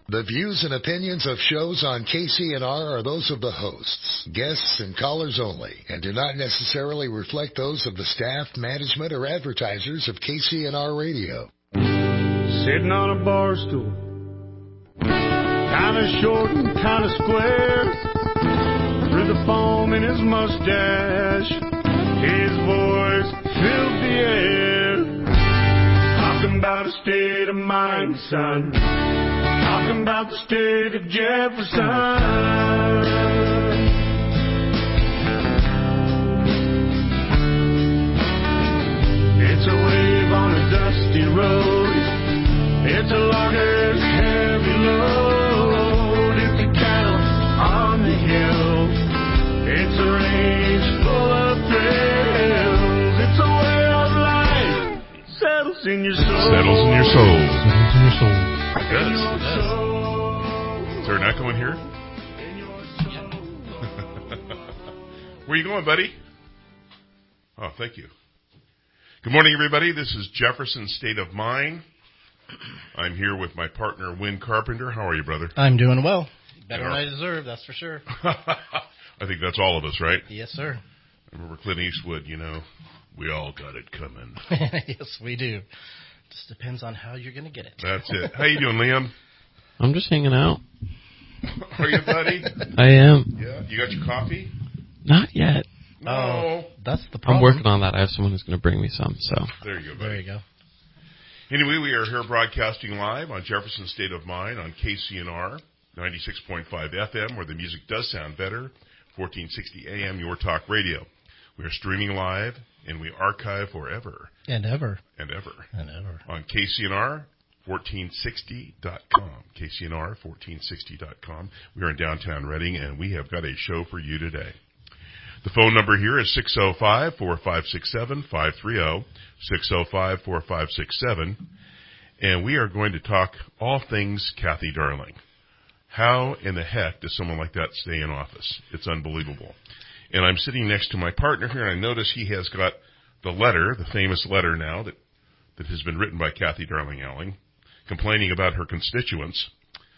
The views and opinions of shows on KCNR are those of the hosts, guests, and callers only, and do not necessarily reflect those of the staff, management, or advertisers of KCNR Radio. Sitting on a bar stool, kind of short and kind of square, through the foam in his mustache, his voice filled the air. Talking about a state of mind, son. Talking about the state of Jefferson. It's a wave on a dusty road. It's a logger's heavy load. It's a cattle on the hill. It's a range full of thrills. It's a way of life. Settles in your soul. Settles in your soul. Settles in your soul. Yes. Is there an echo in here? Where are you going, buddy? Oh, thank you. Good morning, everybody. This is Jefferson State of Mind. I'm here with my partner, Win Carpenter. How are you, brother? I'm doing well. Better than I deserve, that's for sure. I think that's all of us, right? Yes, sir. I remember Clint Eastwood, we all got it coming. Yes, we do. Just depends on how you're going to get it. That's it. How you doing, Liam? I'm just hanging out. Are you, buddy? I am. Yeah. You got your coffee? Not yet. No. Oh, that's the problem. I'm working on that. I have someone who's going to bring me some. So there you go, buddy. There you go. Anyway, we are here broadcasting live on Jefferson State of Mind on KCNR 96.5 FM, where the music does sound better, 1460 AM, Your Talk Radio. We are streaming live, and we archive forever. And ever. And ever. And ever. On KCNR1460.com. KCNR1460.com. We are in downtown Reading, and we have got a show for you today. The phone number here is 605-4567-530, 605-4567, and we are going to talk all things Kathy Darling. How in the heck does someone like that stay in office? It's unbelievable. And I'm sitting next to my partner here, and I notice he has got the letter, the famous letter now that has been written by Kathy Darling Allen, complaining about her constituents.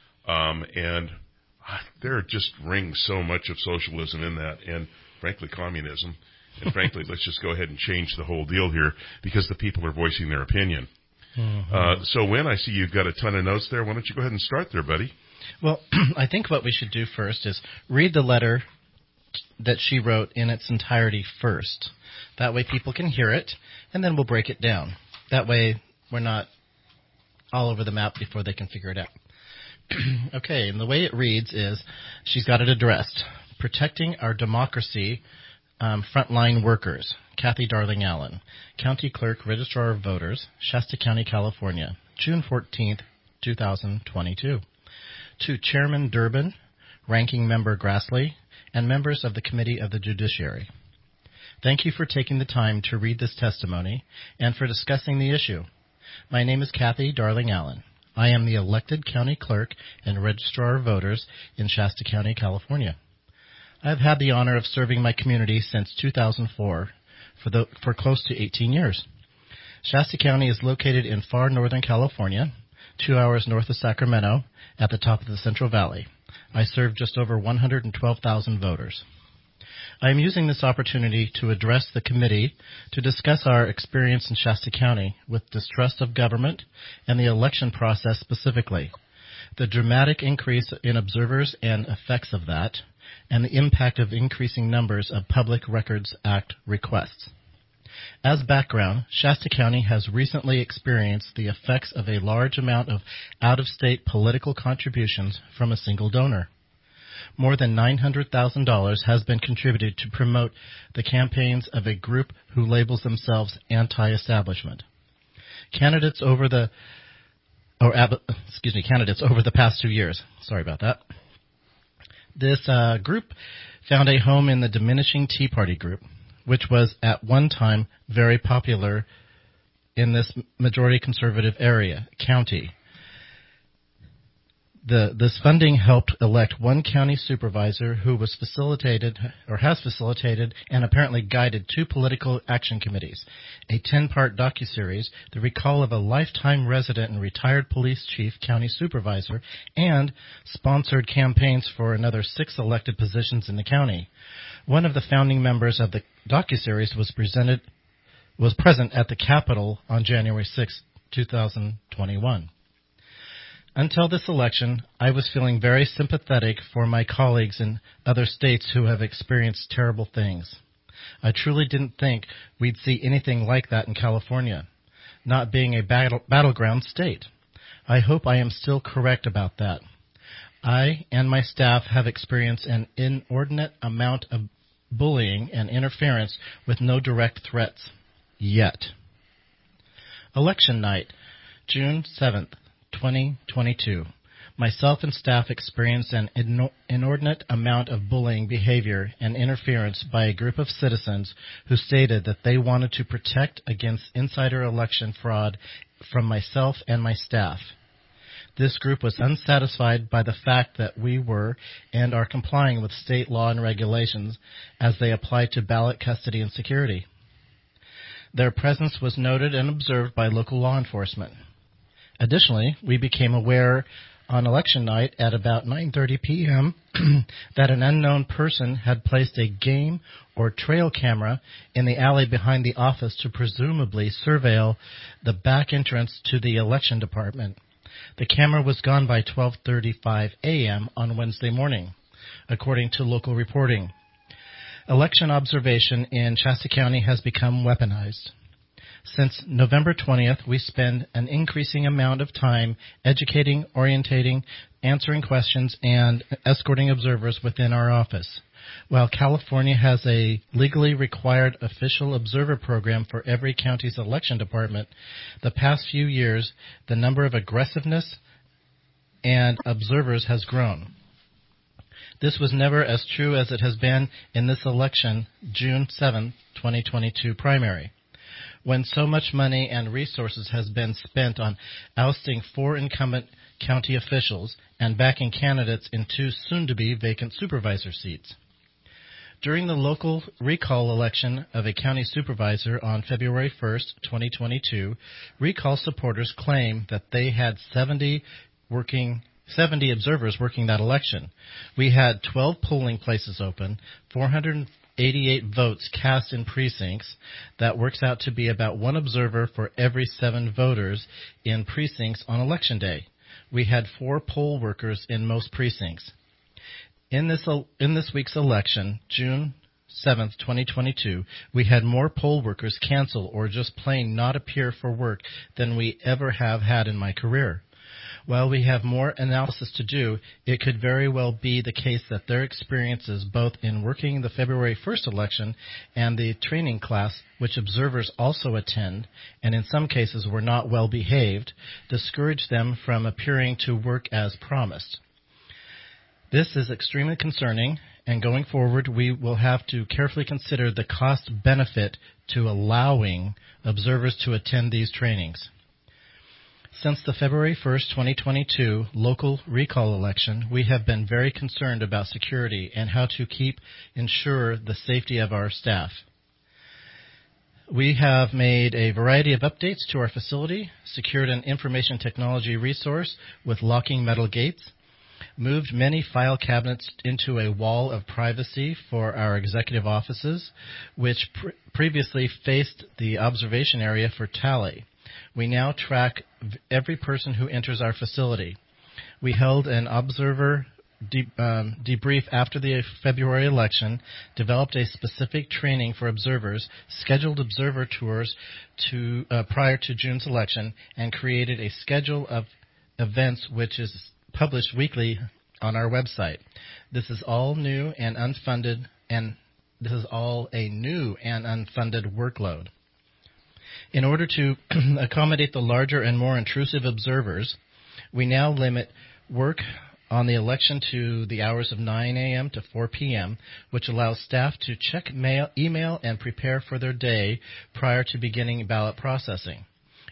And there just rings so much of socialism in that, and frankly, communism. And frankly, let's just go ahead and change the whole deal here because the people are voicing their opinion. Mm-hmm. So, Win, I see you've got a ton of notes there. Why don't you go ahead and start there, buddy? Well, I think what we should do first is read the letter that she wrote in its entirety first. That way people can hear it, and then we'll break it down. That way we're not all over the map before they can figure it out. Okay, and the way it reads is, she's got it addressed. Protecting Our Democracy, Frontline Workers, Kathy Darling Allen, County Clerk, Registrar of Voters, Shasta County, California, June 14th, 2022. To Chairman Durbin, Ranking Member Grassley, and members of the Committee of the Judiciary. Thank you for taking the time to read this testimony and for discussing the issue. My name is Kathy Darling Allen. I am the elected County Clerk and Registrar of Voters in Shasta County, California. I have had the honor of serving my community since 2004 for close to 18 years. Shasta County is located in far northern California, 2 hours north of Sacramento, at the top of the Central Valley. I serve just over 112,000 voters. I am using this opportunity to address the committee to discuss our experience in Shasta County with distrust of government and the election process specifically, the dramatic increase in observers and effects of that, and the impact of increasing numbers of Public Records Act requests. As background, Shasta County has recently experienced the effects of a large amount of out-of-state political contributions from a single donor. More than $900,000 has been contributed to promote the campaigns of a group who labels themselves anti-establishment. Candidates over the past 2 years. Sorry about that. This group found a home in the diminishing Tea Party group, which was at one time very popular in this majority conservative county. This funding helped elect one county supervisor who has facilitated and apparently guided 2 political action committees, a 10-part docuseries, the recall of a lifetime resident and retired police chief county supervisor, and sponsored campaigns for another 6 elected positions in the county. One of the founding members of the docuseries was present at the Capitol on January 6, 2021. Until this election, I was feeling very sympathetic for my colleagues in other states who have experienced terrible things. I truly didn't think we'd see anything like that in California, not being a battleground state. I hope I am still correct about that. I and my staff have experienced an inordinate amount of bullying and interference with no direct threats yet. Election night, June 7th. 2022. Myself and staff experienced an inordinate amount of bullying behavior and interference by a group of citizens who stated that they wanted to protect against insider election fraud from myself and my staff. This group was unsatisfied by the fact that we were and are complying with state law and regulations as they apply to ballot custody and security. Their presence was noted and observed by local law enforcement. Additionally, we became aware on election night at about 9:30 p.m. that an unknown person had placed a game or trail camera in the alley behind the office to presumably surveil the back entrance to the election department. The camera was gone by 12:35 a.m. on Wednesday morning, according to local reporting. Election observation in Shasta County has become weaponized. Since November 20th, we spend an increasing amount of time educating, orientating, answering questions, and escorting observers within our office. While California has a legally required official observer program for every county's election department, the past few years, the number of aggressiveness and observers has grown. This was never as true as it has been in this election, June 7, 2022 primary, when so much money and resources has been spent on ousting 4 incumbent county officials and backing candidates in 2 soon-to-be vacant supervisor seats. During the local recall election of a county supervisor on February 1, 2022, recall supporters claim that they had 70 observers working that election. We had 12 polling places open, 488 votes cast in precincts. That works out to be about 1 observer for every 7 voters in precincts on election day. We had 4 poll workers in most precincts. In this week's election, June 7th, 2022, we had more poll workers cancel or just plain not appear for work than we ever have had in my career. While we have more analysis to do, it could very well be the case that their experiences both in working the February 1st election and the training class, which observers also attend, and in some cases were not well behaved, discouraged them from appearing to work as promised. This is extremely concerning, and going forward we will have to carefully consider the cost-benefit to allowing observers to attend these trainings. Since the February 1st, 2022 local recall election, we have been very concerned about security and how to ensure the safety of our staff. We have made a variety of updates to our facility, secured an information technology resource with locking metal gates, moved many file cabinets into a wall of privacy for our executive offices, which previously faced the observation area for tally. We now track every person who enters our facility. We held an observer debrief after the February election, developed a specific training for observers, scheduled observer tours prior to June's election, and created a schedule of events which is published weekly on our website. This is all new and unfunded, and this is all a new and unfunded workload. In order to accommodate the larger and more intrusive observers, we now limit work on the election to the hours of 9 a.m. to 4 p.m., which allows staff to check email and prepare for their day prior to beginning ballot processing.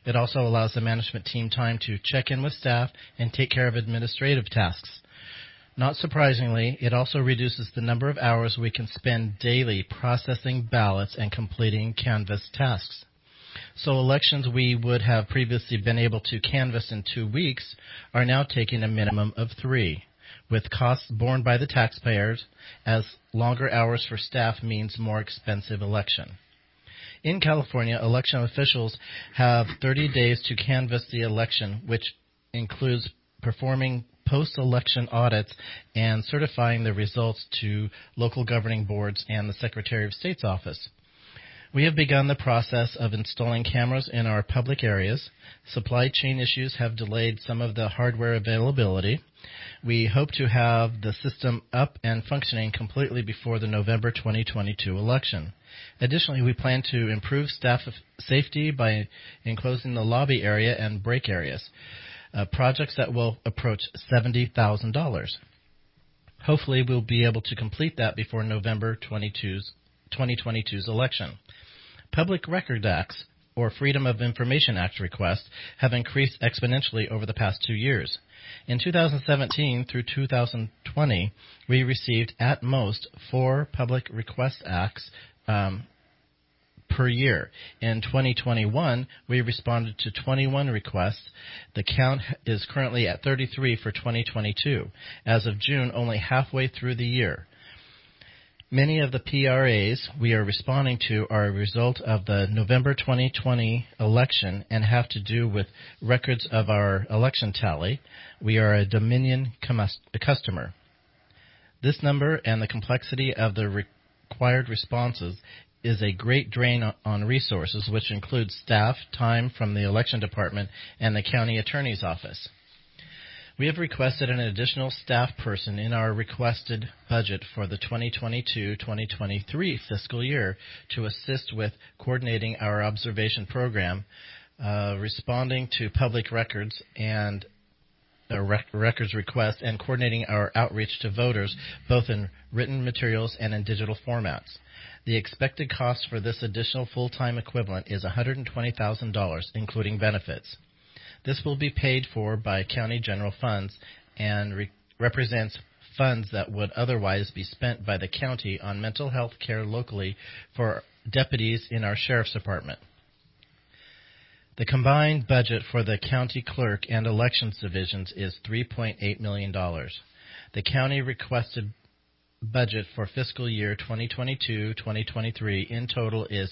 It also allows the management team time to check in with staff and take care of administrative tasks. Not surprisingly, it also reduces the number of hours we can spend daily processing ballots and completing canvass tasks. So elections we would have previously been able to canvass in 2 weeks are now taking a minimum of 3, with costs borne by the taxpayers, as longer hours for staff means more expensive election. In California, election officials have 30 days to canvass the election, which includes performing post-election audits and certifying the results to local governing boards and the Secretary of State's office. We have begun the process of installing cameras in our public areas. Supply chain issues have delayed some of the hardware availability. We hope to have the system up and functioning completely before the November 2022 election. Additionally, we plan to improve staff safety by enclosing the lobby area and break areas, projects that will approach $70,000. Hopefully, we'll be able to complete that before November 2022's election. Public Record Acts, or Freedom of Information Act requests, have increased exponentially over the past 2 years. In 2017 through 2020, we received at most 4 Public Request Acts per year. In 2021, we responded to 21 requests. The count is currently at 33 for 2022. As of June, only halfway through the year. Many of the PRAs we are responding to are a result of the November 2020 election and have to do with records of our election tally. We are a Dominion customer. This number and the complexity of the required responses is a great drain on resources, which includes staff, time from the election department, and the county attorney's office. We have requested an additional staff person in our requested budget for the 2022-2023 fiscal year to assist with coordinating our observation program, responding to public records and records requests, and coordinating our outreach to voters, both in written materials and in digital formats. The expected cost for this additional full-time equivalent is $120,000, including benefits. This will be paid for by county general funds and represents funds that would otherwise be spent by the county on mental health care locally for deputies in our sheriff's department. The combined budget for the county clerk and elections divisions is $3.8 million. The county requested budget for fiscal year 2022-2023 in total is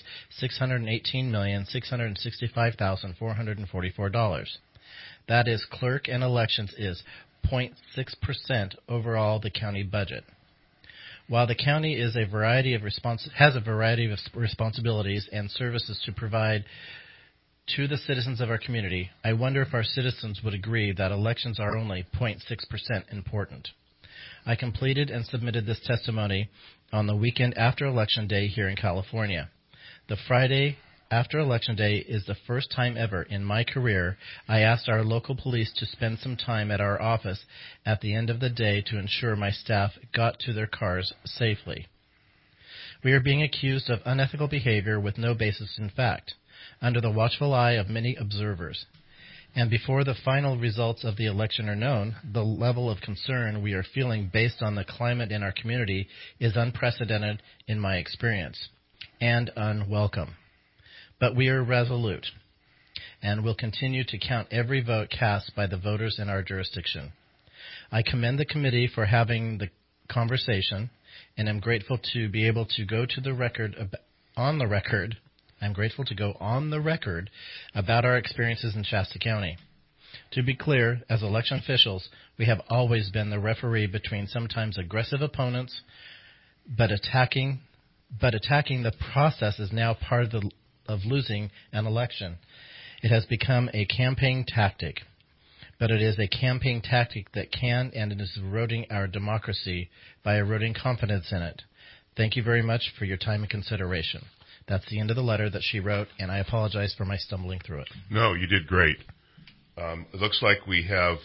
$618,665,444. That is, clerk and elections is 0.6% overall the county budget. While the county is has a variety of responsibilities and services to provide to the citizens of our community, I wonder if our citizens would agree that elections are only 0.6% important. I completed and submitted this testimony on the weekend after Election Day here in California. The Friday after Election Day is the first time ever in my career I asked our local police to spend some time at our office at the end of the day to ensure my staff got to their cars safely. We are being accused of unethical behavior with no basis in fact, under the watchful eye of many observers. And before the final results of the election are known, the level of concern we are feeling based on the climate in our community is unprecedented in my experience and unwelcome. But we are resolute and will continue to count every vote cast by the voters in our jurisdiction. I commend the committee for having the conversation, and am grateful to be able to go to the record on the record. I'm grateful to go on the record about our experiences in Shasta County. To be clear, as election officials, we have always been the referee between sometimes aggressive opponents, but attacking the process is now part of losing an election. It has become a campaign tactic, but it is a campaign tactic that can and it is eroding our democracy by eroding confidence in it. Thank you very much for your time and consideration. That's the end of the letter that she wrote, and I apologize for my stumbling through it. No, you did great. It looks like we have,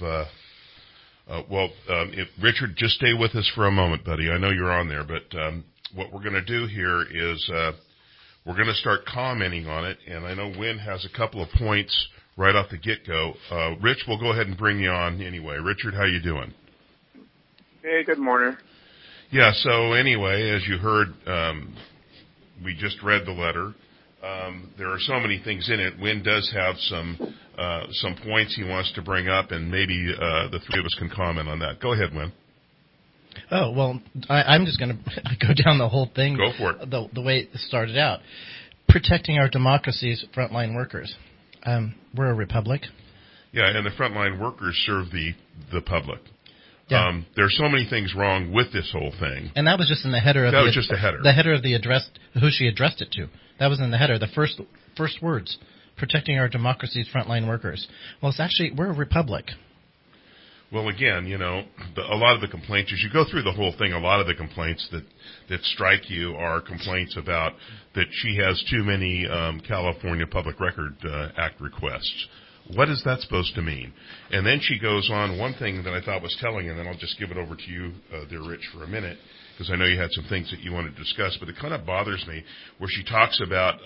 Richard, just stay with us for a moment, buddy. I know you're on there, but what we're going to do here is we're going to start commenting on it, and I know Wynn has a couple of points right off the get-go. Rich, we'll go ahead and bring you on anyway. Richard, how you doing? Hey, good morning. Yeah, so anyway, as you heard, we just read the letter. There are so many things in it. Wynn does have some points he wants to bring up, and maybe the three of us can comment on that. Go ahead, Wynn. Oh, well, I'm just going to go down the whole thing. Go for it. The way it started out. Protecting our democracy's frontline workers. We're a republic. Yeah, and the frontline workers serve the public. Yeah. There are so many things wrong with this whole thing. And that was just in the header of that was just a header. The header of the address, who she addressed it to. That was in the header, the first words. Protecting our democracy's frontline workers. Well, it's actually, we're a republic. Well, again, a lot of the complaints, as you go through the whole thing, a lot of the complaints that strike you are complaints about that she has too many California Public Record Act requests. What is that supposed to mean? And then she goes on, one thing that I thought was telling, and then I'll just give it over to you, dear Rich, for a minute, because I know you had some things that you wanted to discuss, but it kind of bothers me where she talks about,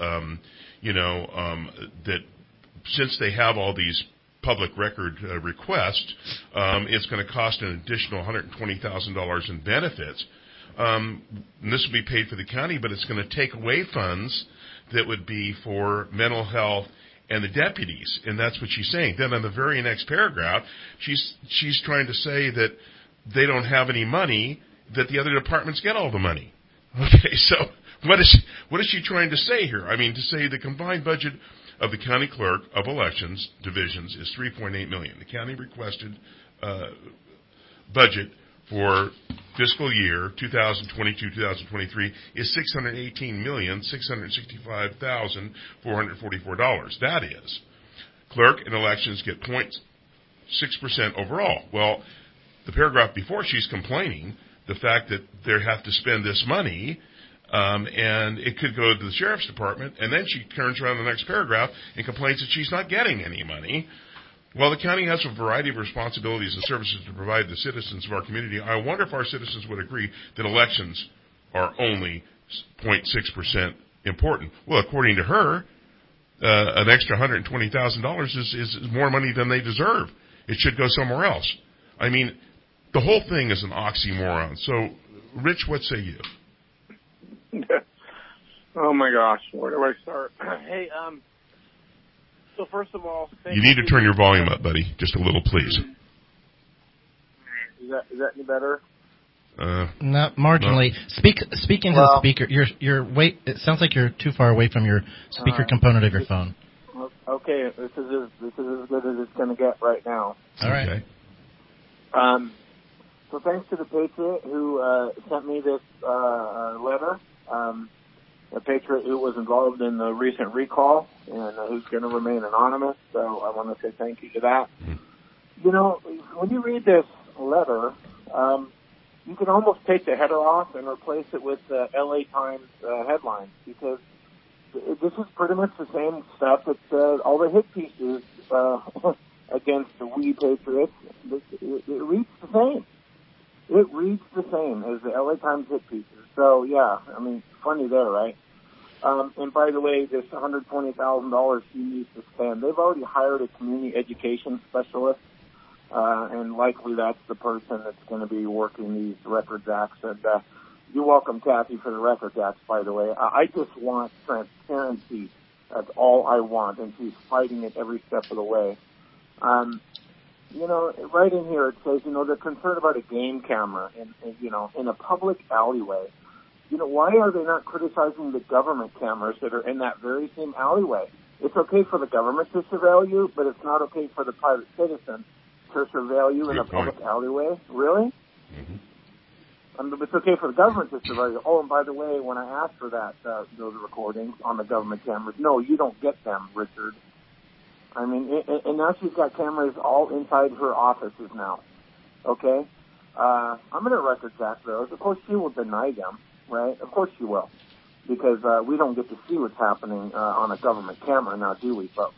that since they have all these public record requests, it's going to cost an additional $120,000 in benefits. And this will be paid for the county, but it's going to take away funds that would be for mental health and the deputies, and that's what she's saying. Then on the very next paragraph, she's trying to say that they don't have any money, that the other departments get all the money. Okay, so what is she trying to say here? I mean, to say the combined budget of the county clerk of elections divisions is $3.8 million. The county requested budget for fiscal year 2022-2023 is $618,665,444. That is. Clerk and elections get 0.6% overall. Well, the paragraph before, she's complaining the fact that they have to spend this money, and it could go to the sheriff's department, and then she turns around in the next paragraph and complains that she's not getting any money. Well, the county has a variety of responsibilities and services to provide the citizens of our community. I wonder if our citizens would agree that elections are only 0.6% important. Well, according to her, an extra $120,000 is more money than they deserve. It should go somewhere else. I mean, the whole thing is an oxymoron. So, Rich, what say you? Oh my gosh, where do I start? Hey, so first of all, you need to turn your volume up, buddy, just a little, please. Is that any better? Not marginally. No. Speak into the speaker. You're it sounds like you're too far away from your speaker component of your phone. Okay, this is as good as it's going to get right now. All right. Okay. So thanks to the Patriot who sent me this letter. A Patriot who was involved in the recent recall and who's going to remain anonymous. So I want to say thank you to that. When you read this letter, you can almost take the header off and replace it with the LA Times headlines, because this is pretty much the same stuff that all the hit pieces against the We Patriots. It reads the same. It reads the same as the LA Times hit pieces. So, yeah, I mean, funny there, right? And by the way, this $120,000 she needs to spend, they've already hired a community education specialist, and likely that's the person that's going to be working these Records Acts. And you're welcome, Kathy, for the Records Acts, by the way. I just want transparency. That's all I want, and she's fighting it every step of the way. Right in here it says, they're concerned about a game camera in a public alleyway. Why are they not criticizing the government cameras that are in that very same alleyway? It's okay for the government to surveil you, but it's not okay for the private citizen to surveil you in a public alleyway? Really? Mm-hmm. I mean, it's okay for the government to surveil you. Oh, and by the way, when I asked for those recordings on the government cameras, no, you don't get them, Richard. I mean, and now she's got cameras all inside her offices now. Okay? I'm going to Records Act those. Of course, she will deny them, right? Of course she will. Because we don't get to see what's happening on a government camera now, do we, folks?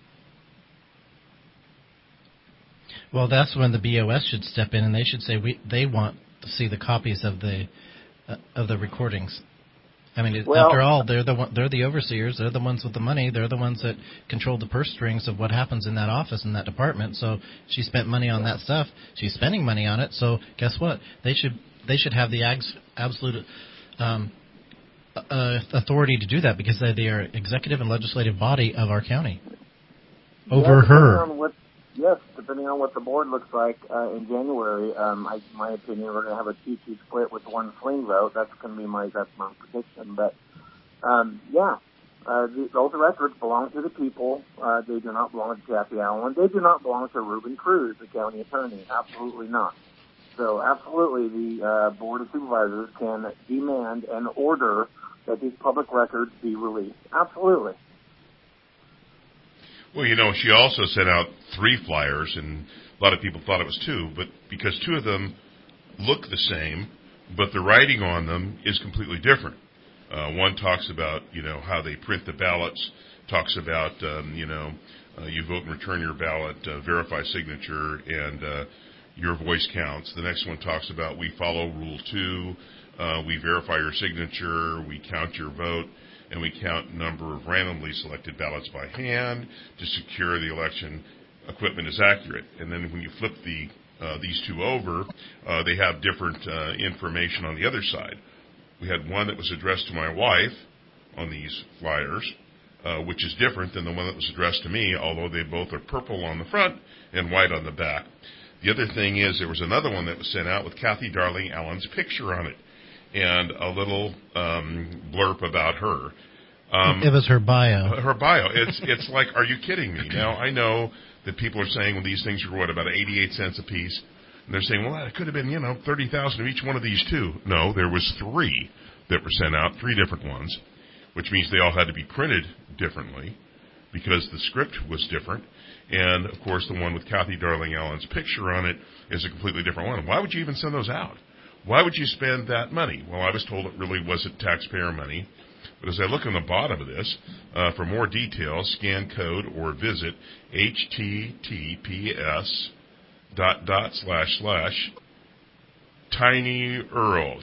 Well, that's when the BOS should step in, and they should say they want to see the copies of the recordings. I mean, Well- after all, they're the overseers. They're the ones with the money. They're the ones that control the purse strings of what happens in that office, in that department. So she spent money on that stuff. She's spending money on it. So guess what? They should have the absolute authority to do that because they are executive and legislative body of our county. Over her. Depending on what the board looks like in January, my opinion, we're going to have a 2-2 split with one swing vote. That's my prediction. But those records belong to the people. They do not belong to Kathy Allen. They do not belong to Ruben Cruz, the county attorney. Absolutely not. So absolutely, the board of supervisors can demand and order that these public records be released. Absolutely. Well, she also sent out 3 flyers, and a lot of people thought it was 2, but because 2 of them look the same, but the writing on them is completely different. One talks about, how they print the ballots, talks about, you vote and return your ballot, verify signature, and your voice counts. The next one talks about we follow Rule 2, we verify your signature, we count your vote, and we count number of randomly selected ballots by hand to secure the election equipment is accurate. And then when you flip these 2 over, they have different information on the other side. We had one that was addressed to my wife on these flyers, which is different than the one that was addressed to me, although they both are purple on the front and white on the back. The other thing is there was another one that was sent out with Kathy Darling Allen's picture on it and a little blurb about her. It was her bio. Her bio. It's like, are you kidding me? Now, I know that people are saying, well, these things are about 88 cents a piece. And they're saying, well, it could have been, 30,000 of each one of these, too. No, there was 3 that were sent out, 3 different ones, which means they all had to be printed differently because the script was different. And, of course, the one with Kathy Darling Allen's picture on it is a completely different one. Why would you even send those out? Why would you spend that money? Well, I was told it really wasn't taxpayer money. But as I look on the bottom of this, for more details, scan code or visit https://tinyurl,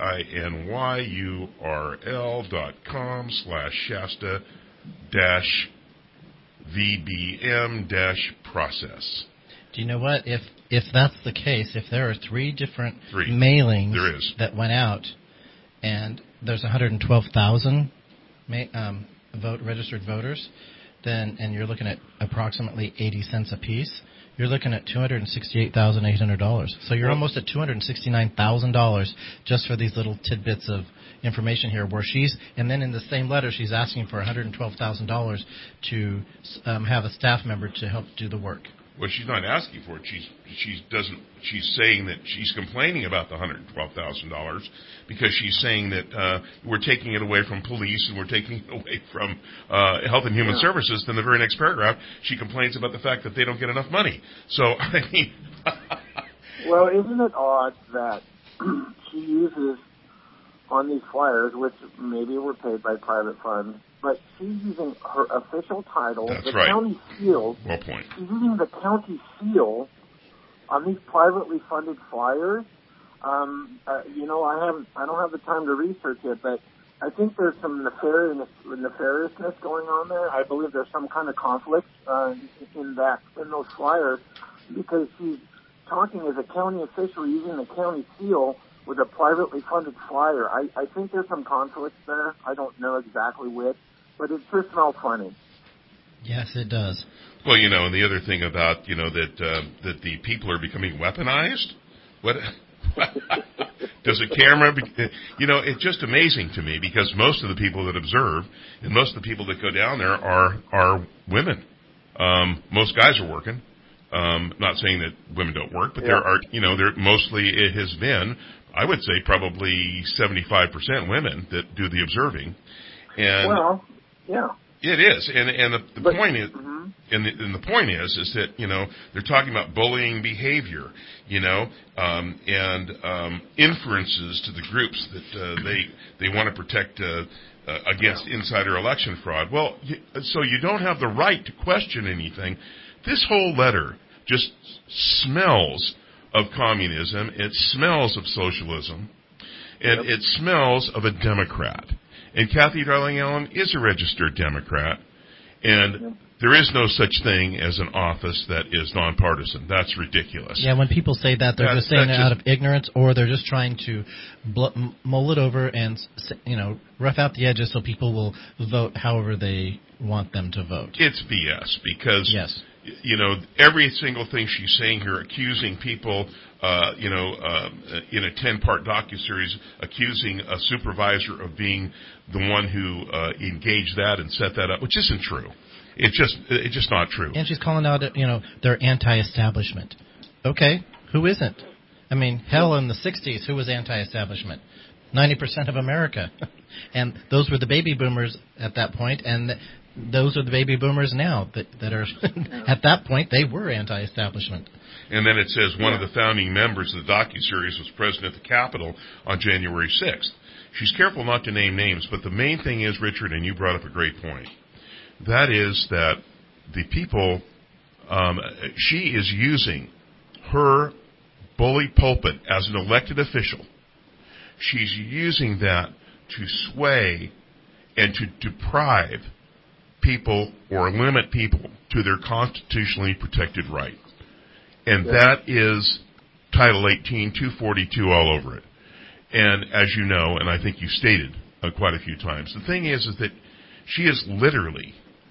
tinyurl.com/shasta-vbm-process. Do you know what? If that's the case, if there are 3 different mailings there is. that went out, and there's 112,000 registered voters, and you're looking at approximately 80 cents a piece, you're looking at $268,800. So you're almost at $269,000 just for these little tidbits of information here. And then in the same letter, she's asking for $112,000 to have a staff member to help do the work. Well, she's not asking for it. She's saying that she's complaining about the $112,000 because she's saying that we're taking it away from police and we're taking it away from Health and Human Services. Then the very next paragraph, she complains about the fact that they don't get enough money. So, I mean... Well, isn't it odd that she uses on these flyers, which maybe were paid by private funds, but she's using her official title, That's the right. county seal. Well point. She's using the county seal on these privately funded flyers. I don't have the time to research it, but I think there's some nefariousness going on there. I believe there's some kind of conflict in those flyers because she's talking as a county official using the county seal with a privately funded flyer. I think there's some conflict there. I don't know exactly which, but it sure smells funny. Yes, it does. Well, and the other thing about, that the people are becoming weaponized. What does a camera? It's just amazing to me because most of the people that observe and most of the people that go down there are women. Most guys are working. Not saying that women don't work, but there are, there mostly it has been, I would say, probably 75% women that do the observing. And well, yeah. It is, and the point is, and the point is that they're talking about bullying behavior, and inferences to the groups that they want to protect against insider election fraud. Well, so you don't have the right to question anything. This whole letter just smells of communism. It smells of socialism, and it smells of a Democrat. And Kathy Darling Allen is a registered Democrat. And there is no such thing as an office that is nonpartisan. That's ridiculous. Yeah, when people say that, they're just saying it out of ignorance, or they're just trying to mull it over and, rough out the edges so people will vote however they want them to vote. It's BS because, yes. Every single thing she's saying here, accusing people, in a 10-part docuseries, accusing a supervisor of being the one who engaged that and set that up, which isn't true. It's just not true. And she's calling out, they're anti-establishment. Okay, who isn't? I mean, hell, in the 60s, who was anti-establishment? 90% of America. And those were the baby boomers at that point, and those are the baby boomers now that are, at that point, they were anti-establishment. And then it says one of the founding members of the docuseries was present at the Capitol on January 6th. She's careful not to name names, but the main thing is, Richard, and you brought up a great point, that is that the people, she is using her bully pulpit as an elected official. She's using that to sway and to deprive people or limit people to their constitutionally protected right. And that is Title 18, 242 all over it. And as you know, and I think you stated quite a few times, the thing is that she is literally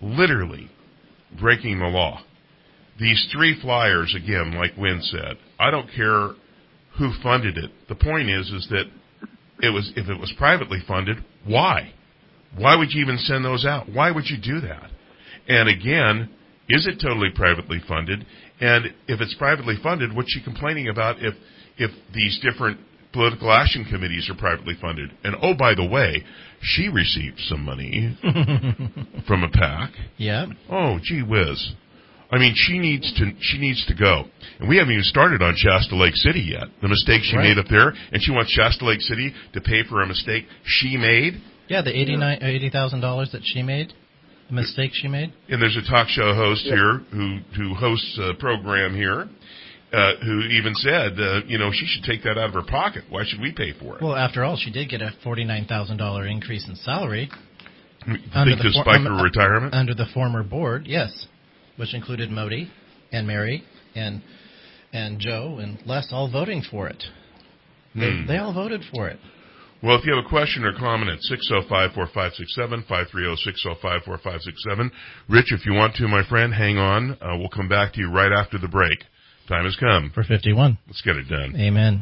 breaking the law. These 3 flyers, again, like Wynn said, I don't care who funded it. The point is that if it was privately funded, why? Why would you even send those out? Why would you do that? And again, is it totally privately funded? And if it's privately funded, what's she complaining about if these different political action committees are privately funded? And oh, by the way, she received some money from a PAC. Yeah. Oh, gee whiz. I mean, she needs to go. And we haven't even started on Shasta Lake City yet. The mistake she made up there, and she wants Shasta Lake City to pay for a mistake she made. Yeah, the $80,000 that she made, the mistake she made. And there's a talk show host here who hosts a program here who even said, she should take that out of her pocket. Why should we pay for it? Well, after all, she did get a $49,000 increase in salary. Think to spike her retirement? Under the former board, yes, which included Modi and Mary and Joe and Les all voting for it. They all voted for it. Well, if you have a question or comment at 605-4567, 530-605-4567. Rich, if you want to, my friend, hang on. We'll come back to you right after the break. Time has come. For 51. Let's get it done. Amen.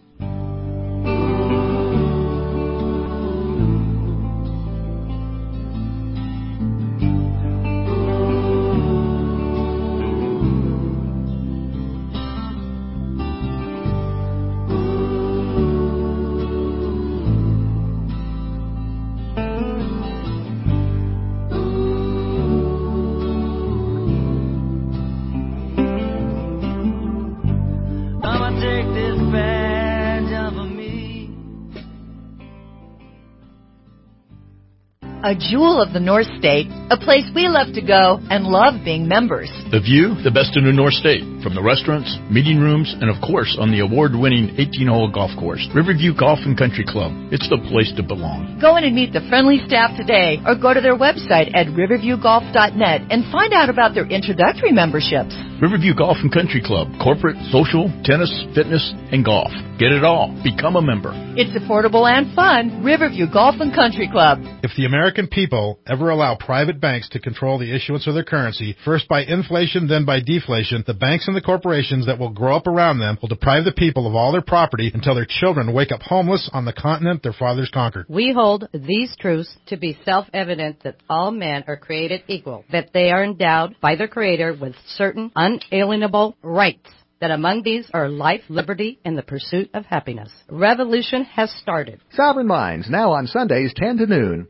A jewel of the North State, a place we love to go and love being members. The view, the best in the North State, from the restaurants, meeting rooms, and of course on the award-winning 18-hole golf course, Riverview Golf and Country Club. It's the place to belong. Go in and meet the friendly staff today or go to their website at riverviewgolf.net and find out about their introductory memberships. Riverview Golf and Country Club, corporate, social, tennis, fitness, and golf. Get it all. Become a member. It's affordable and fun. Riverview Golf and Country Club. If the American people ever allow private banks to control the issuance of their currency, first by inflation, then by deflation, the banks and the corporations that will grow up around them will deprive the people of all their property until their children wake up homeless on the continent their fathers conquered. We hold these truths to be self-evident that all men are created equal, that they are endowed by their Creator with certain unalienable rights, that among these are life, liberty, and the pursuit of happiness. Revolution has started. Sovereign Minds, now on Sundays 10 to noon.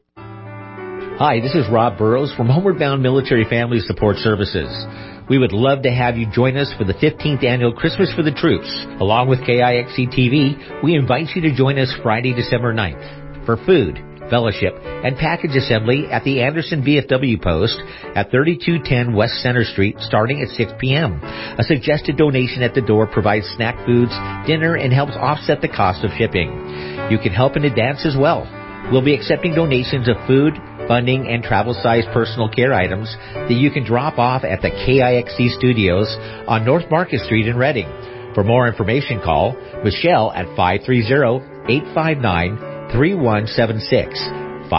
Hi, this is Rob Burrows from Homeward Bound Military Family Support Services. We would love to have you join us for the 15th annual Christmas for the Troops. Along with KIXC TV, we invite you to join us Friday, December 9th for food, fellowship, and package assembly at the Anderson VFW post at 3210 West Center Street starting at 6 p.m. A suggested donation at the door provides snack foods, dinner, and helps offset the cost of shipping. You can help in advance as well. We'll be accepting donations of food, funding, and travel-sized personal care items that you can drop off at the KIXC studios on North Market Street in Reading. For more information, call Michelle at 530-859-3176.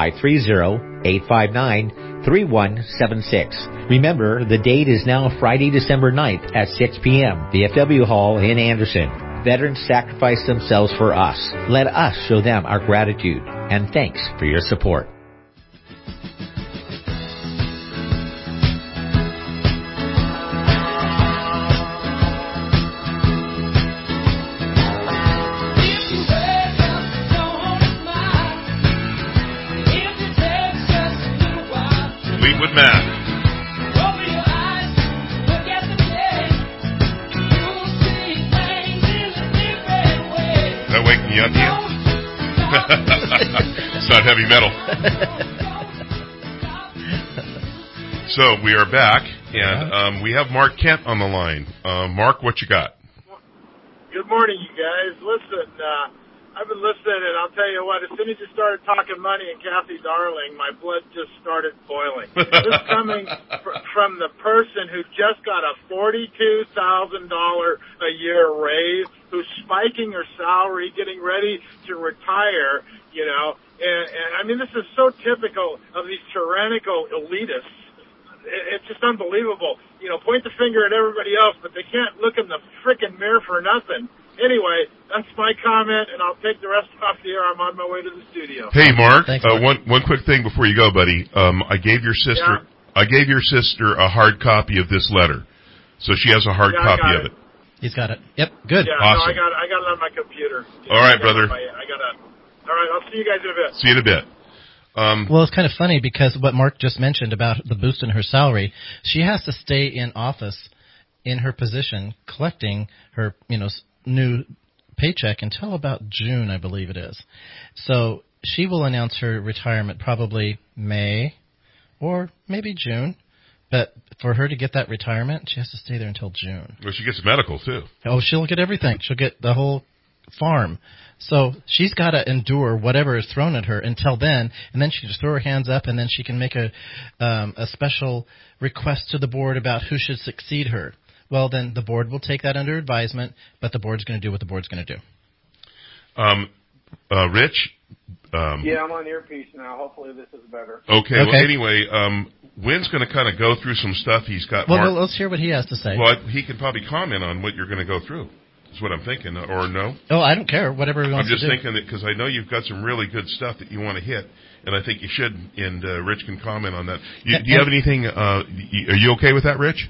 530-859-3176. Remember, the date is now Friday, December 9th at 6 p.m. VFW Hall in Anderson. Veterans sacrificed themselves for us. Let us show them our gratitude. And thanks for your support. Fleetwood Mac. That wake me up yet? It's not heavy metal. So we are back, and we have Mark Kent on the line. Mark, what you got? Good morning, you guys. Listen, I've been listening, and I'll tell you what, as soon as you started talking money and Kathy Darling, my blood just started boiling. This coming from the person who just got a $42,000 a year raise, who's spiking her salary, getting ready to retire, you know. And I mean, this is so typical of these tyrannical elitists. It's just unbelievable. You know, point the finger at everybody else, but they can't look in the frickin' mirror for nothing. Anyway, that's my comment, and I'll take the rest off the air. I'm on my way to the studio. Hey, Mark. Thanks, Mark. One quick thing before you go, buddy. I gave your sister a hard copy of this letter, so she has a hard copy of it. He's got it. Yep, good. Yeah, awesome. No, I got it on my computer. All right, brother. All right, I'll see you guys in a bit. See you in a bit. Well, it's kind of funny because what Mark just mentioned about the boost in her salary, she has to stay in office in her position collecting her, new paycheck until about June, I believe it is. So she will announce her retirement probably May or maybe June. But for her to get that retirement, she has to stay there until June. Well, she gets medical, too. Oh, she'll get everything. She'll get the whole farm. So she's got to endure whatever is thrown at her until then, and then she can just throw her hands up, and then she can make a special request to the board about who should succeed her. Well, then the board will take that under advisement, but the board's going to do what the board's going to do. Rich? Yeah, I'm on earpiece now. Hopefully this is better. Okay. Well, anyway, Wynn's going to kind of go through some stuff he's got. Well, let's hear what he has to say. Well, he can probably comment on what you're going to go through. That's what I'm thinking, or no? Oh, I don't care. Whatever he wants to do. I'm just thinking that because I know you've got some really good stuff that you want to hit, and I think you should, and Rich can comment on that. Do you have anything, are you okay with that, Rich?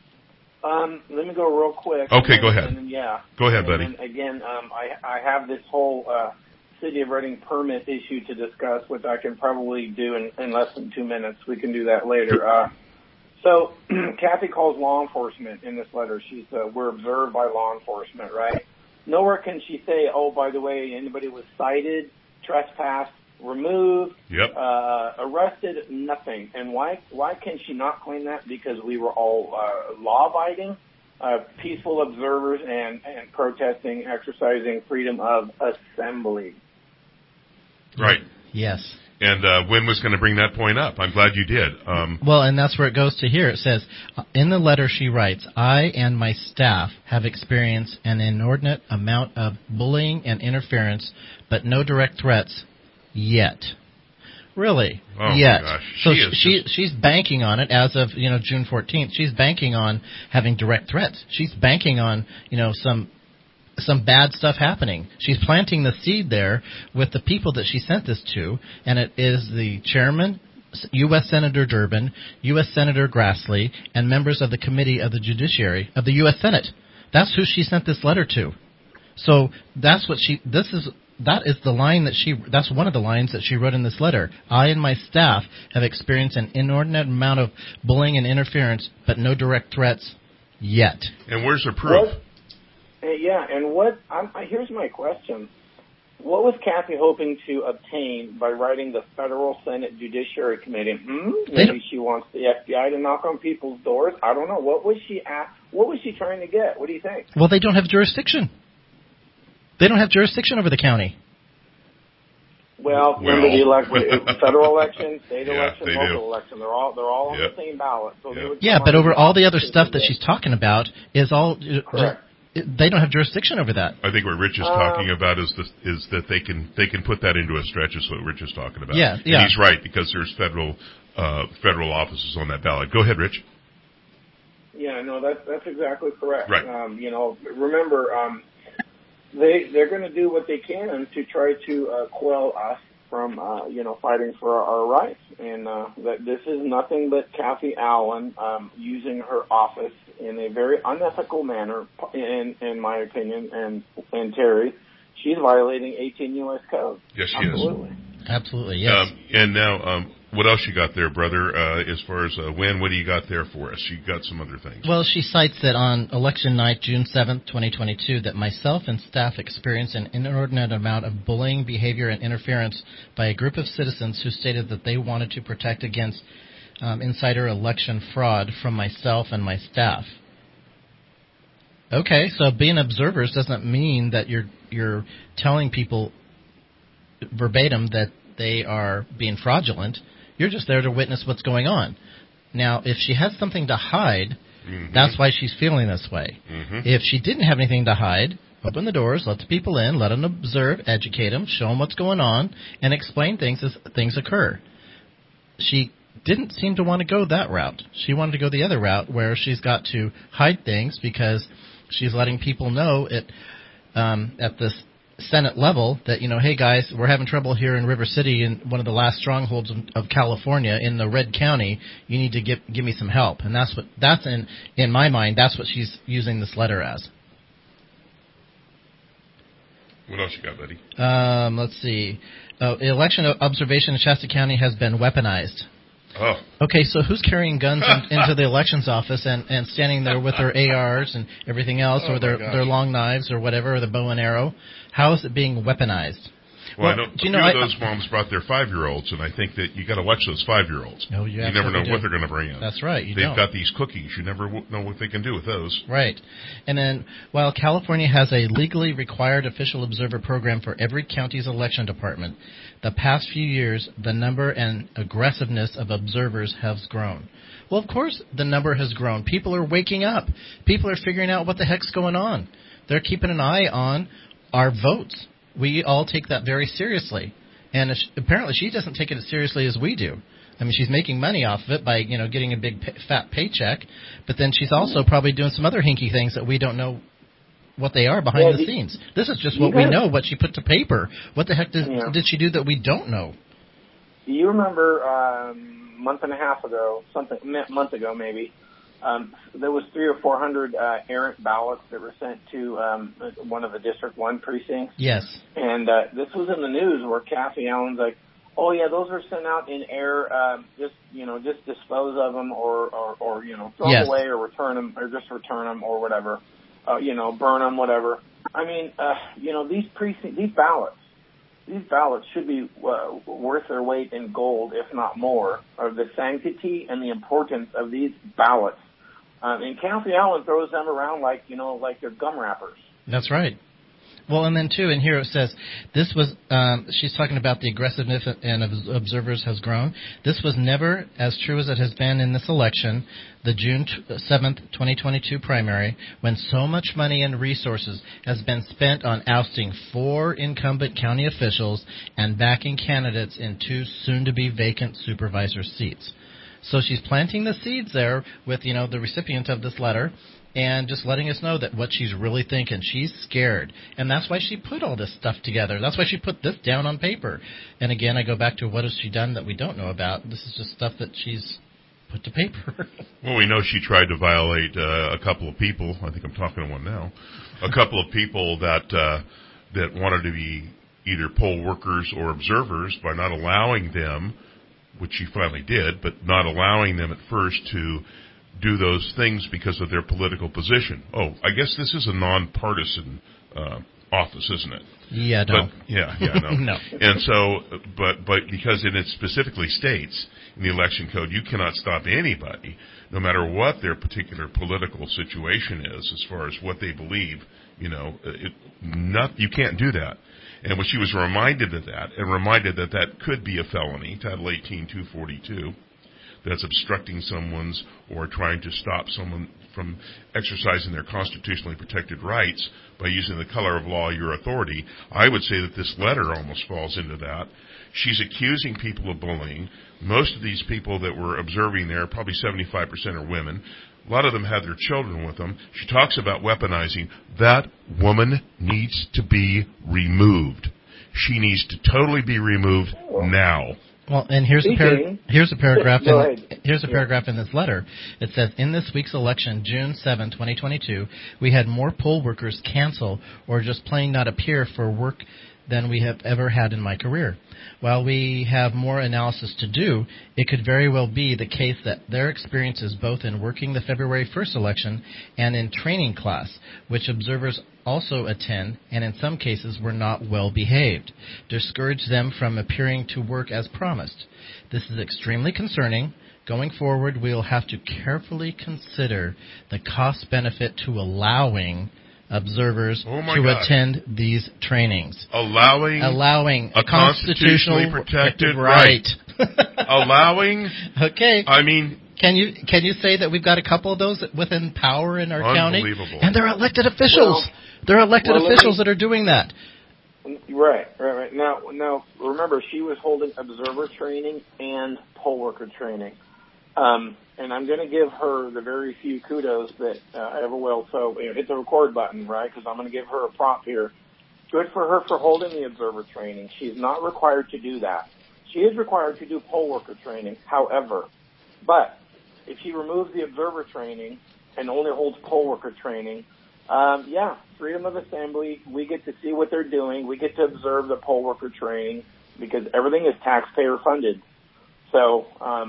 Let me go real quick. Okay, go ahead. Go ahead, buddy. And again, I have this whole City of Reading permit issue to discuss, which I can probably do in less than 2 minutes. We can do that later. So Kathy calls law enforcement in this letter. We're observed by law enforcement, right? Nowhere can she say, oh, by the way, anybody was cited, trespassed, removed, arrested, nothing. And why can she not claim that? Because we were all law-abiding, peaceful observers and protesting, exercising freedom of assembly. Right. Yes. And Wynn was going to bring that point up. I'm glad you did. Well, and that's where it goes to here. It says, in the letter she writes, I and my staff have experienced an inordinate amount of bullying and interference, but no direct threats yet. Really? Oh, yet. My gosh. So she's banking on it as of, June 14th. She's banking on having direct threats. She's banking on, some bad stuff happening. She's planting the seed there with the people that she sent this to, and it is the chairman, U.S. Senator Durbin, U.S. Senator Grassley, and members of the Committee of the Judiciary of the U.S. Senate. That's who she sent this letter to. So that's what that is the line that's one of the lines that she wrote in this letter. I and my staff have experienced an inordinate amount of bullying and interference, but no direct threats yet. And where's the proof? Yeah, and here's my question. What was Kathy hoping to obtain by writing the Federal Senate Judiciary Committee? Maybe she wants the FBI to knock on people's doors. I don't know. What was she trying to get? What do you think? Well, they don't have jurisdiction. They don't have jurisdiction over the county. Well, remember the federal election, state election, local election. They're all on the same ballot. So they would but over all the other stuff that she's talking about is all correct. They don't have jurisdiction over that. I think what Rich is talking about is that they can put that into a stretch. Is what Rich is talking about. Yeah. And he's right, because there's federal offices on that ballot. Go ahead, Rich. Yeah, no, that's exactly correct. Right. Remember, they're going to do what they can to try to quell us from fighting for our rights, and that this is nothing but Kathy Allen using her office in a very unethical manner, in my opinion, and Terry, she's violating 18 U.S. code. Yes, she is. Absolutely, yes. And now, what else you got there, brother, as far as Wynn, what do you got there for us? You got some other things. Well, she cites that on election night, June 7th, 2022, that myself and staff experienced an inordinate amount of bullying behavior and interference by a group of citizens who stated that they wanted to protect against insider election fraud from myself and my staff. Okay, so being observers doesn't mean that you're telling people verbatim that they are being fraudulent. You're just there to witness what's going on. Now, if she has something to hide, that's why she's feeling this way. If she didn't have anything to hide, open the doors, let the people in, let them observe, educate them, show them what's going on, and explain things as things occur. She didn't seem to want to go that route. She wanted to go the other route, where she's got to hide things because she's letting people know at this Senate level that, hey guys, we're having trouble here in River City, in one of the last strongholds of California, in the Red County. You need to give me some help. And that's in my mind, that's what she's using this letter as. What else you got, buddy? Let's see. Election observation in Shasta County has been weaponized. Oh. Okay, so who's carrying guns into the elections office and standing there with their ARs and everything else, or their long knives or whatever, or the bow and arrow? How is it being weaponized? Well, a few of those moms brought their 5-year-olds, and I think that you got to watch those 5-year-olds. No, you never know what they're going to bring in. That's right. They've got these cookies. You never know what they can do with those. Right. And then, while California has a legally required official observer program for every county's election department, the past few years, the number and aggressiveness of observers has grown. Well, of course, the number has grown. People are waking up. People are figuring out what the heck's going on. They're keeping an eye on our votes. We all take that very seriously. And apparently she doesn't take it as seriously as we do. I mean, she's making money off of it by, getting a big fat paycheck. But then she's also probably doing some other hinky things that we don't know what they are behind the scenes. This is just what we know, what she put to paper. What the heck did she do that we don't know? Do you remember month and a half ago maybe, there was 300 or 400 errant ballots that were sent to one of the District 1 precincts. Yes. And this was in the news, where Kathy Allen's like, oh yeah, those were sent out in error. Just dispose of them, or throw them away, or return them, or just return them, or whatever. Burn them, whatever. I mean, these ballots should be worth their weight in gold, if not more, of the sanctity and the importance of these ballots. And Kathy Allen throws them around like they're gum wrappers. That's right. Well, and then, too, in here it says, this was, she's talking about the aggressiveness and observers has grown. This was never as true as it has been in this election, the June 7th, 2022 primary, when so much money and resources has been spent on ousting 4 incumbent county officials and backing candidates in 2 soon-to-be vacant supervisor seats. So she's planting the seeds there with, the recipient of this letter, and just letting us know that what she's really thinking. She's scared. And that's why she put all this stuff together. That's why she put this down on paper. And again, I go back to what has she done that we don't know about. This is just stuff that she's put to paper. Well, we know she tried to violate a couple of people. I think I'm talking to one now. A couple of people that wanted to be either poll workers or observers by not allowing them, which she finally did, but not allowing them at first to do those things because of their political position. Oh, I guess this is a nonpartisan office, isn't it? Yeah, no. No. No. And so, but because it specifically states in the election code, you cannot stop anybody, no matter what their particular political situation is, as far as what they believe. You can't do that. And when she was reminded of that, and reminded that that could be a felony, Title 18-242, that's obstructing someone's or trying to stop someone from exercising their constitutionally protected rights by using the color of law, your authority, I would say that this letter almost falls into that. She's accusing people of bullying. Most of these people that were observing there, probably 75% are women. A lot of them had their children with them. She talks about weaponizing. That woman needs to be removed. She needs to totally be removed now. Well, and here's a paragraph. Here's a paragraph in this letter. It says, in this week's election, June 7, 2022, we had more poll workers cancel or just plain not appear for work than we have ever had in my career. While we have more analysis to do, it could very well be the case that their experiences both in working the February 1st election and in training class, which observers also attend and in some cases were not well behaved, discourage them from appearing to work as promised. This is extremely concerning. Going forward, we will have to carefully consider the cost-benefit to allowing observers to attend these trainings. Allowing a constitutionally protected right. Allowing. Okay. I mean, can you say that we've got a couple of those within power in our county? Unbelievable. And they're elected officials. They're elected officials that are doing that. Right. Now, remember, she was holding observer training and poll worker training. And I'm going to give her the very few kudos that I ever will. So hit the record button, right? Because I'm going to give her a prop here. Good for her for holding the observer training. She's not required to do that. She is required to do poll worker training, however. But if she removes the observer training and only holds poll worker training, freedom of assembly. We get to see what they're doing. We get to observe the poll worker training because everything is taxpayer funded. So,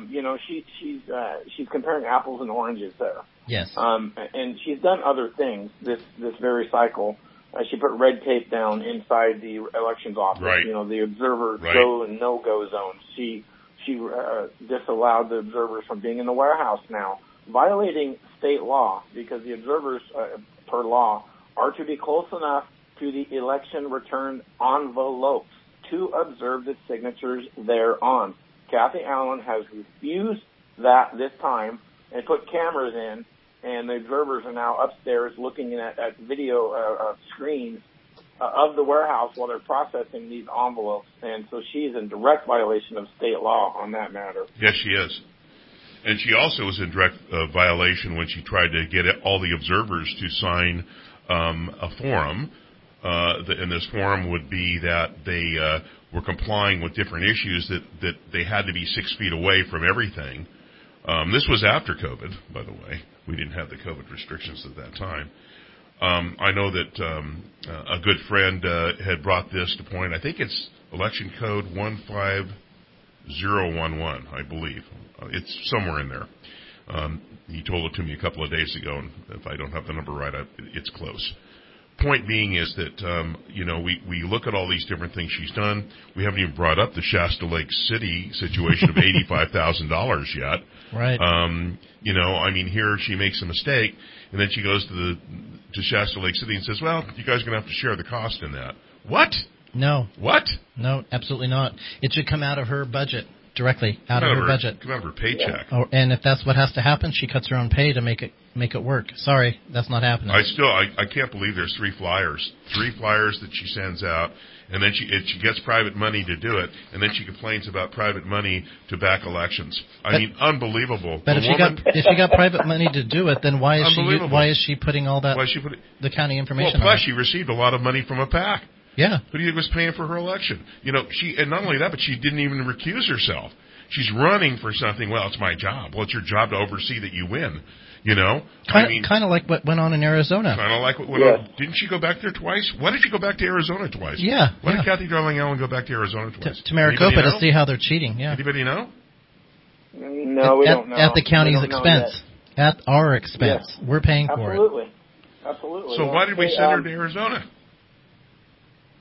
she's comparing apples and oranges there. Yes. And she's done other things this very cycle. She put red tape down inside the elections office. Right. The observer go and no-go zones. She disallowed the observers from being in the warehouse now, violating state law because the observers, per law, are to be close enough to the election return envelopes to observe the signatures thereon. Kathy Allen has refused that this time and put cameras in, and the observers are now upstairs looking at video screens of the warehouse while they're processing these envelopes. And so she's in direct violation of state law on that matter. Yes, she is. And she also was in direct violation when she tried to get all the observers to sign a form. And this form would be that they were complying with different issues, that they had to be 6 feet away from everything. This was after COVID, by the way. We didn't have the COVID restrictions at that time. I know that a good friend had brought this to point. I think it's election code 15011, I believe. It's somewhere in there. He told it to me a couple of days ago, and if I don't have the number right, it's close. Point being is that, we look at all these different things she's done. We haven't even brought up the Shasta Lake City situation of $85,000 yet. Right. Here she makes a mistake, and then she goes to Shasta Lake City and says, well, you guys are going to have to share the cost in that. What? No. What? No, absolutely not. It should come out of her budget. Directly out of her budget. Come out of her paycheck. Oh, and if that's what has to happen, she cuts her own pay to make it work. Sorry, that's not happening. I can't believe there's 3 flyers that she sends out, and then she gets private money to do it, and then she complains about private money to back elections. Unbelievable. But if she got private money to do it, then why is she putting all that the county information? Well, plus she received a lot of money from a PAC. Yeah. Who do you think was paying for her election? And not only that, but she didn't even recuse herself. She's running for something. Well, it's my job. Well, it's your job to oversee that you win. Kind of like what went on in Arizona. Kind of like what went on. Didn't she go back there twice? Why did she go back to Arizona twice? Yeah. Why did Kathy Darling Allen go back to Arizona twice? To Maricopa to see how they're cheating. Yeah. Anybody know? No, we don't know. At the county's expense. At our expense. Yes. We're paying for it. Absolutely. So why did we send her to Arizona?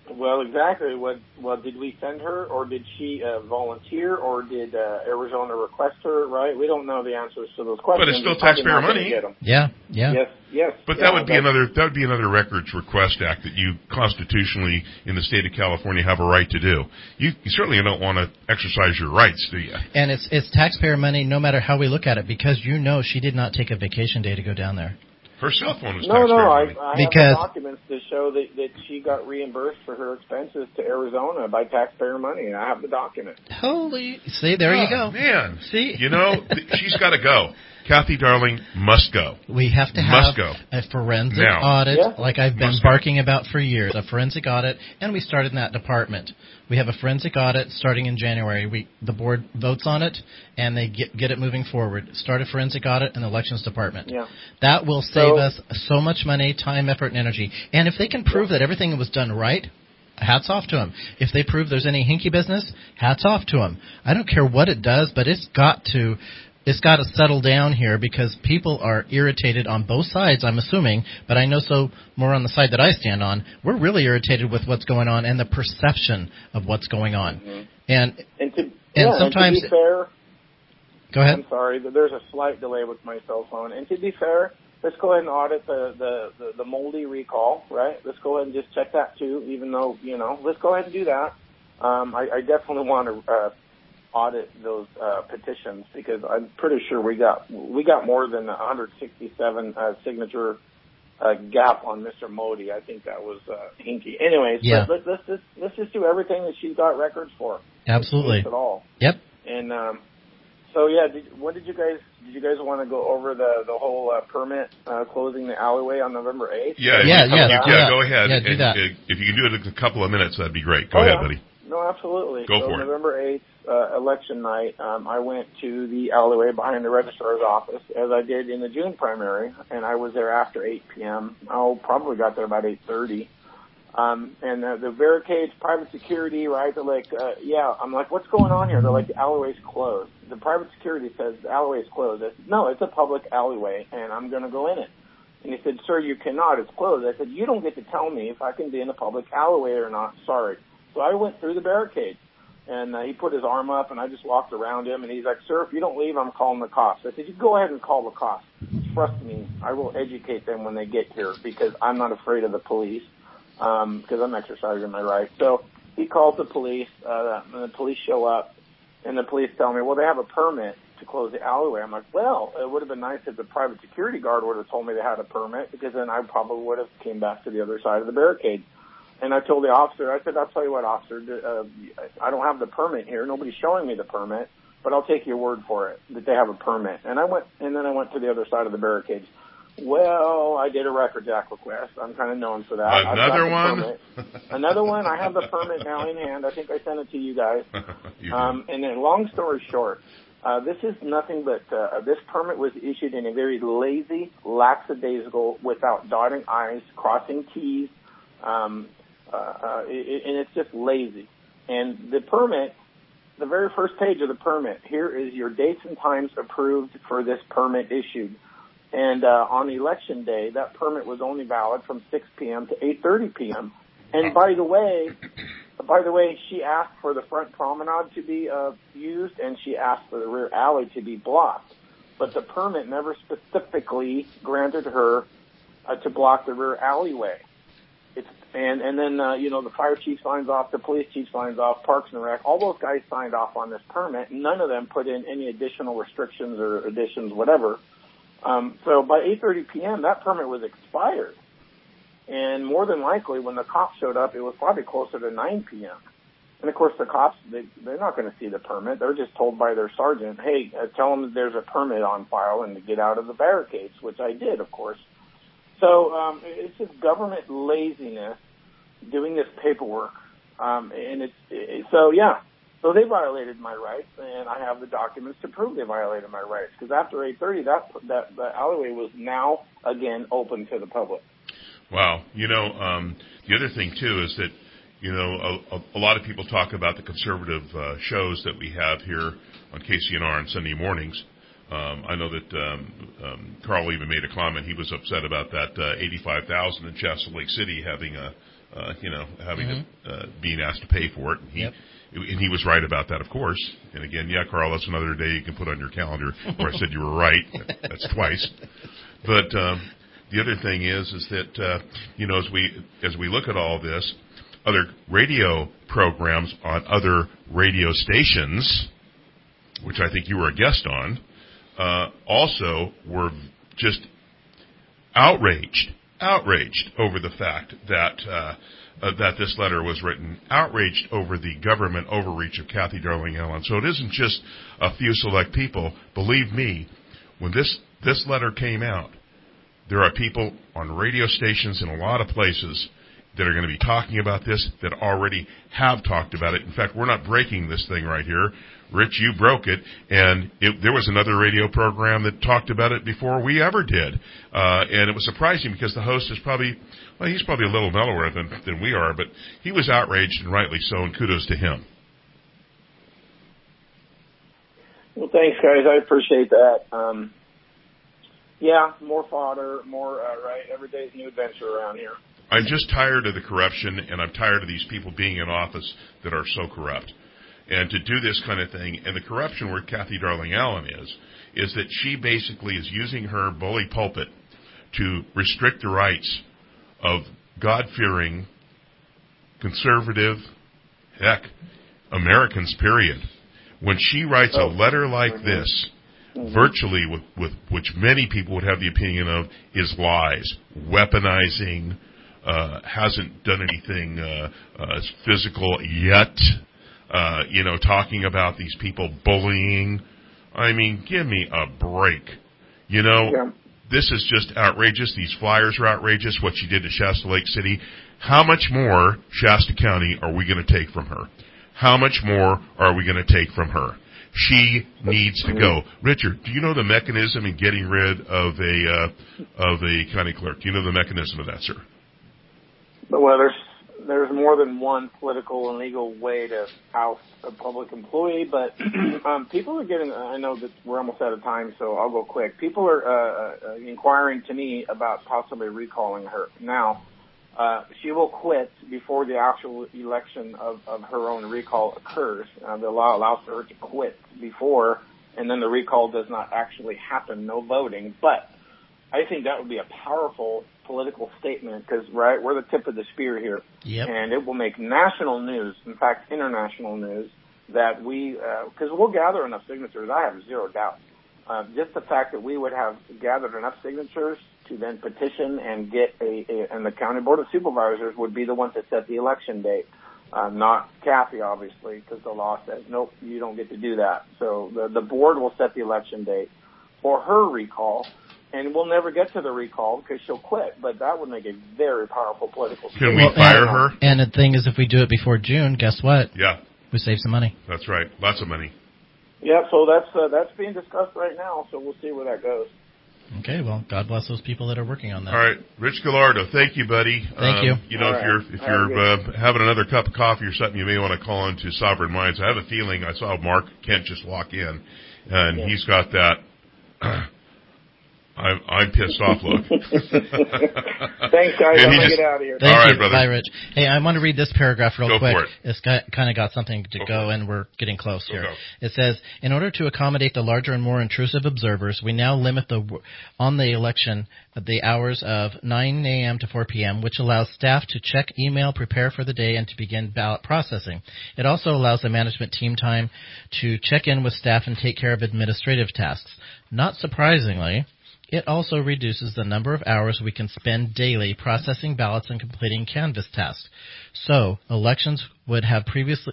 Well, exactly. Well, did we send her, or did she volunteer, or did Arizona request her? Right? We don't know the answers to those questions. But it's still taxpayer money. Yeah. Yes. But that would be another Records Request Act that you constitutionally in the state of California have a right to do. You certainly don't want to exercise your rights, do you? And it's taxpayer money, no matter how we look at it, because she did not take a vacation day to go down there. Her cell phone is No, taxpayer money. I have documents to show that she got reimbursed for her expenses to Arizona by taxpayer money. I have the document. See, there you go. Man, see, she's got to go. Kathy Darling must go. We have to have a forensic audit, like I've been barking about for years, a forensic audit, and we started in that department. We have a forensic audit starting in January. The board votes on it, and they get it moving forward. Start a forensic audit in the elections department. Yeah. That will save us so much money, time, effort, and energy. And if they can prove that everything was done right, hats off to them. If they prove there's any hinky business, hats off to them. I don't care what it does, but it's got to settle down here because people are irritated on both sides, I'm assuming, but I know more on the side that I stand on. We're really irritated with what's going on and the perception of what's going on. Mm-hmm. And And sometimes... to be fair, go ahead. I'm sorry, there's a slight delay with my cell phone. And to be fair, let's go ahead and audit the moldy recall, right? Let's go ahead and just check that too, even though, let's go ahead and do that. I definitely want to audit those petitions because I'm pretty sure we got more than 167 signature gap on Mr. Modi. I think that was hinky. Anyways, let's just do everything that she's got records for. Absolutely. At all. Yep. And so yeah, did you guys want to go over the whole permit closing the alleyway on November 8th? Yeah. Go ahead. Yeah, do that. If you can do it in a couple of minutes, that'd be great. Go ahead, buddy. No, absolutely. Go for it. November 8th, election night, I went to the alleyway behind the registrar's office, as I did in the June primary, and I was there after 8 p.m. I probably got there about 8:30. And the barricades, private security, right, they're like, I'm like, what's going on here? They're like, the alleyway's closed. The private security says the alleyway's closed. I said, no, it's a public alleyway, and I'm going to go in it. And he said, sir, you cannot. It's closed. I said, you don't get to tell me if I can be in a public alleyway or not. Sorry. So I went through the barricade, and he put his arm up, and I just walked around him, and he's like, sir, if you don't leave, I'm calling the cops. I said, you go ahead and call the cops. Trust me, I will educate them when they get here because I'm not afraid of the police because I'm exercising my right. So he called the police, and the police show up, and the police tell me, well, they have a permit to close the alleyway. I'm like, well, it would have been nice if the private security guard would have told me they had a permit because then I probably would have came back to the other side of the barricade. And I told the officer, I said, I'll tell you what, officer, I don't have the permit here. Nobody's showing me the permit, but I'll take your word for it that they have a permit. And then I went to the other side of the barricades. Well, I did a Records Act request. I'm kind of known for that. Another one? Another one. I have the permit now in hand. I think I sent it to you guys. And then long story short, this is nothing but, this permit was issued in a very lazy, lackadaisical, without dotting I's, crossing T's, and it's just lazy. And the permit, the very first page of the permit, here is your dates and times approved for this permit issued. And on election day, that permit was only valid from 6 p.m. to 8:30 p.m. And by the way, she asked for the front promenade to be used, and she asked for the rear alley to be blocked. But the permit never specifically granted her to block the rear alleyway. And then the fire chief signs off, the police chief signs off, Parks and Rec, all those guys signed off on this permit. None of them put in any additional restrictions or additions, whatever. So by 8:30 p.m., that permit was expired. And more than likely, when the cops showed up, it was probably closer to 9 p.m. And of course, the cops, they're not going to see the permit. They're just told by their sergeant, hey, tell them that there's a permit on file and to get out of the barricades, which I did, of course. So it's just government laziness doing this paperwork. So they violated my rights, and I have the documents to prove they violated my rights. Because after 8:30, that alleyway was now again open to the public. Wow. The other thing too is that a lot of people talk about the conservative shows that we have here on KCNR on Sunday mornings. I know that Carl even made a comment. He was upset about that 85,000 in Shasta Lake City having a having being asked to pay for it. And he was right about that, of course. And again, yeah, Carl, that's another day you can put on your calendar where I said you were right. That's twice. But the other thing is that as we look at all this, other radio programs on other radio stations, which I think you were a guest on, also were just outraged over the fact that that this letter was written, outraged over the government overreach of Kathy Darling Allen. So it isn't just a few select people. Believe me, when this letter came out, there are people on radio stations in a lot of places that are going to be talking about this, that already have talked about it. In fact, we're not breaking this thing right here. Rich, you broke it, and there was another radio program that talked about it before we ever did. And it was surprising because the host is he's probably a little mellower than we are, but he was outraged, and rightly so, and kudos to him. Well, thanks, guys. I appreciate that. Yeah, more fodder, more, right, every day's a new adventure around here. I'm just tired of the corruption, and I'm tired of these people being in office that are so corrupt. And to do this kind of thing, and the corruption where Kathy Darling Allen is that she basically is using her bully pulpit to restrict the rights of God-fearing, conservative, Americans, period. When she writes a letter like this, virtually with which many people would have the opinion of is lies, weaponizing, hasn't done anything physical yet, talking about these people bullying. I mean, give me a break. This is just outrageous. These flyers are outrageous, what she did to Shasta Lake City. How much more, Shasta County, are we going to take from her? How much more are we going to take from her? She needs to go. Richard, do you know the mechanism in getting rid of a county clerk? Do you know the mechanism of that, sir? Well, there's more than one political and legal way to oust a public employee, but people are getting, I know that we're almost out of time, so I'll go quick. People are inquiring to me about possibly recalling her. Now, she will quit before the actual election of her own recall occurs. The law allows her to quit before, and then the recall does not actually happen, no voting. But I think that would be a powerful political statement because, right, we're the tip of the spear here. Yep. And it will make national news, in fact, international news, that because we'll gather enough signatures, I have zero doubt. Just the fact that we would have gathered enough signatures to then petition and get and the County Board of Supervisors would be the ones that set the election date, not Kathy, obviously, because the law says, nope, you don't get to do that. So the board will set the election date for her recall, and we'll never get to the recall because she'll quit, but that would make a very powerful political statement. Can we fire her? And the thing is, if we do it before June, guess what? Yeah. We save some money. That's right. Lots of money. Yeah, so that's being discussed right now, so we'll see where that goes. Okay, well, God bless those people that are working on that. All right, Rich Gallardo, thank you, buddy. Thank you. If you're having another cup of coffee or something, you may want to call into Sovereign Minds. I have a feeling I saw Mark Kent just walk in, and he's got that. I'm pissed off look. Thanks, guys. I'm going to get out of here. Thank All right, you. brother. Bye, Rich. Hey, I want to read this paragraph real quick. For it. It's kind of got something to go, and we're getting close here. Go. It says, in order to accommodate the larger and more intrusive observers, we now limit on the election the hours of 9 a.m. to 4 p.m., which allows staff to check email, prepare for the day, and to begin ballot processing. It also allows the management team time to check in with staff and take care of administrative tasks. Not surprisingly, it also reduces the number of hours we can spend daily processing ballots and completing canvass tasks. So, elections we would have previously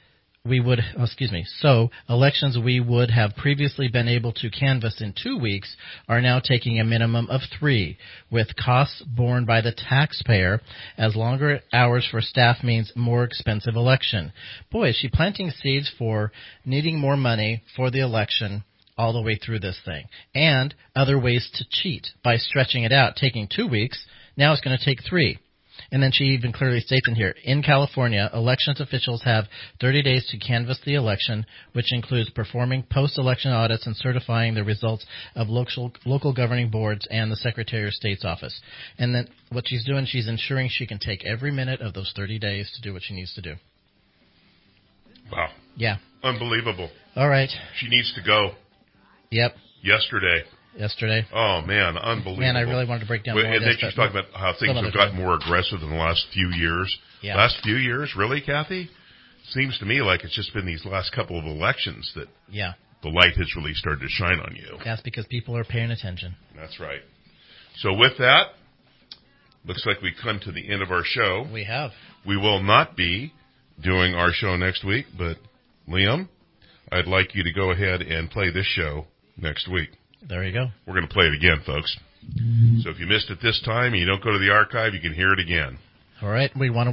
been able to canvass in 2 weeks are now taking a minimum of 3, with costs borne by the taxpayer, as longer hours for staff means more expensive election. Boy, is she planting seeds for needing more money for the election all the way through this thing. And other ways to cheat by stretching it out, taking 2 weeks, now it's going to take 3. And then she even clearly states in here, in California, elections officials have 30 days to canvass the election, which includes performing post-election audits and certifying the results of local governing boards and the Secretary of State's office. And then what she's doing, she's ensuring she can take every minute of those 30 days to do what she needs to do. Wow. Yeah. Unbelievable. All right. She needs to go. Yep. Yesterday. Oh, man, unbelievable. Man, I really wanted to break down more and of then this. she's talking about how things have gotten more aggressive in the last few years. Yeah. Last few years? Really, Kathy? Seems to me like it's just been these last couple of elections that the light has really started to shine on you. That's because people are paying attention. That's right. So with that, looks like we've come to the end of our show. We have. We will not be doing our show next week, but Liam, I'd like you to go ahead and play this show next week. There you go. We're going to play it again, folks. So if you missed it this time and you don't go to the archive, you can hear it again. All right. We want to